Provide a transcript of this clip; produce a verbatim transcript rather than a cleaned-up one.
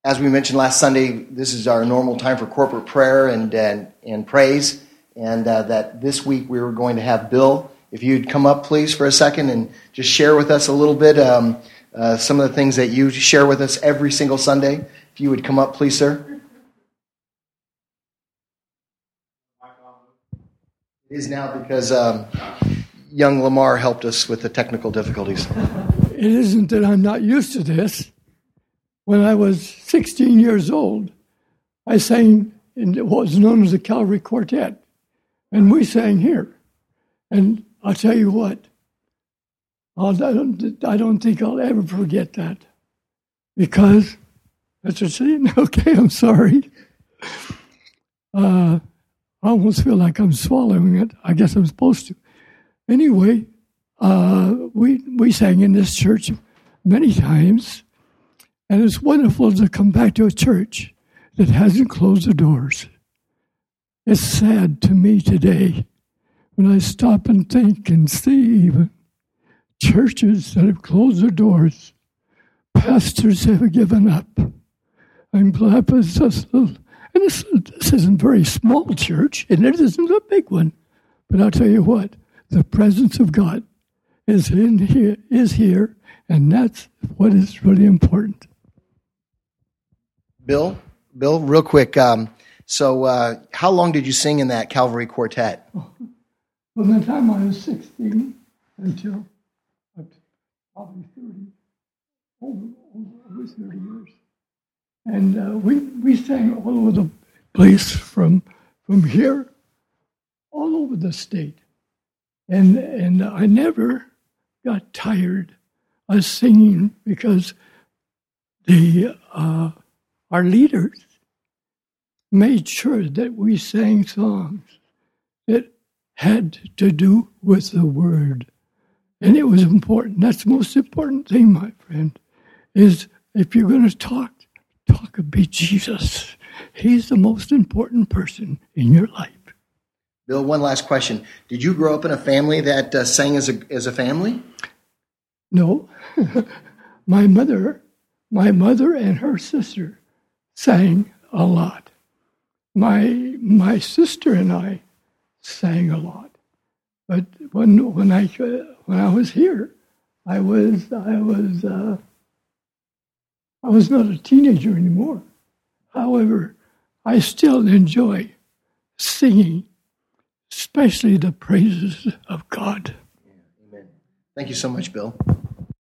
as we mentioned last Sunday, this is our normal time for corporate prayer and and, and praise, and uh, that this week we were going to have Bill. If you'd come up, please, for a second and just share with us a little bit um, uh, some of the things that you share with us every single Sunday. If you would come up, please, sir. It is now because um, young Lamar helped us with the technical difficulties. It isn't that I'm not used to this. When I was sixteen years old, I sang in what was known as the Calvary Quartet, and we sang here. And I'll tell you what, I'll, I don't, I don't think I'll ever forget that, because that's what saying. Okay, I'm sorry. Uh, I almost feel like I'm swallowing it. I guess I'm supposed to. Anyway, uh, we we sang in this church many times, and it's wonderful to come back to a church that hasn't closed the doors. It's sad to me today when I stop and think and see even churches that have closed their doors. Pastors have given up. I'm glad for this. And this, this isn't a very small church, and it isn't a big one. But I'll tell you what, the presence of God is in here, is here, and that's what is really important. Bill, Bill, real quick. Um, so, uh, how long did you sing in that Calvary Quartet? Oh, from the time I was sixteen until probably thirty, over, over, over thirty years. And uh, we, we sang all over the place, from from here, all over the state. And and I never got tired of singing, because the uh, our leaders made sure that we sang songs that had to do with the Word. And it was important. That's the most important thing, my friend, is if you're going to talk, talk about Jesus. He's the most important person in your life. Bill, one last question. Did you grow up in a family that uh, sang as a as a family? No. my mother, my mother and her sister sang a lot. My my sister and I sang a lot. But when when I when I was here, I was I was uh, I was not a teenager anymore. However, I still enjoy singing, especially the praises of God. Yeah, amen. Thank you so much, Bill.